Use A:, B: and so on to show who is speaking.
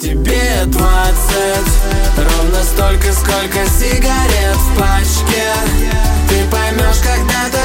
A: Тебе 20, ровно столько, сколько сигарет в пачке. Ты поймешь когда-то